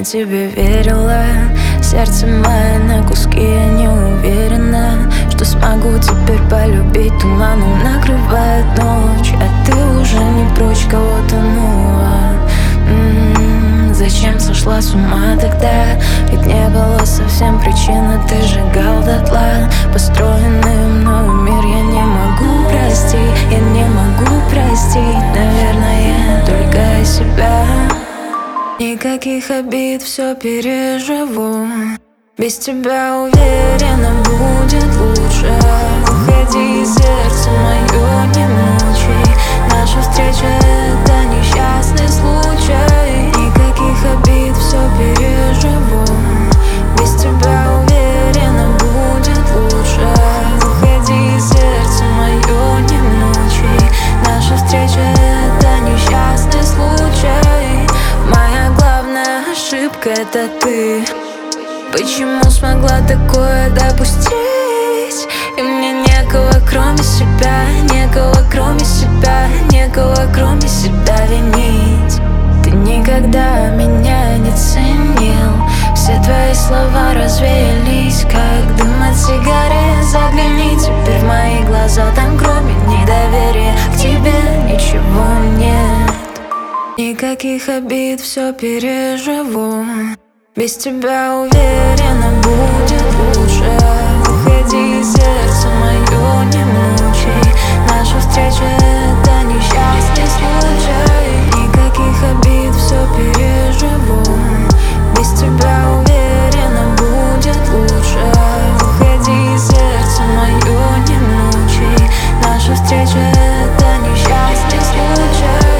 тебе верила. Сердце мое на куски, я не уверена, что смогу теперь полюбить. Туманом накрывает ночь, а ты уже не прочь кого-то нового. Зачем сошла с ума тогда? Ведь не было совсем причины, ты сжигал дотла построенный мною мир. Я не могу простить, я не могу простить, наверное, только себя. Никаких обид, все переживу. Без тебя, уверена, будет лучше. Уходи, сердце мое, не мучай. Наша встреча — это несчастный случай. Никаких обид, все переживу. Без тебя, уверена, будет лучше. Уходи, сердце мое, не мучай. Наша встреча — это несчастный случай. Моя главная ошибка — это ты. Почему смогла такое допустить? И мне некого кроме себя, некого кроме себя, некого кроме себя винить. Ты никогда меня не ценил. Все твои слова развеялись, как дым от сигарет. Загляни теперь в мои глаза, там кроме недоверия к тебе ничего нет. Никаких обид, все переживу. Без тебя, уверена, будет лучше. Уходи, сердце мое, не мучай. Наша встреча — это несчастный случай. Никаких обид, все переживу. Без тебя, уверена, будет лучше. Уходи, сердце мое, не мучай. Наша встреча — это несчастный случай.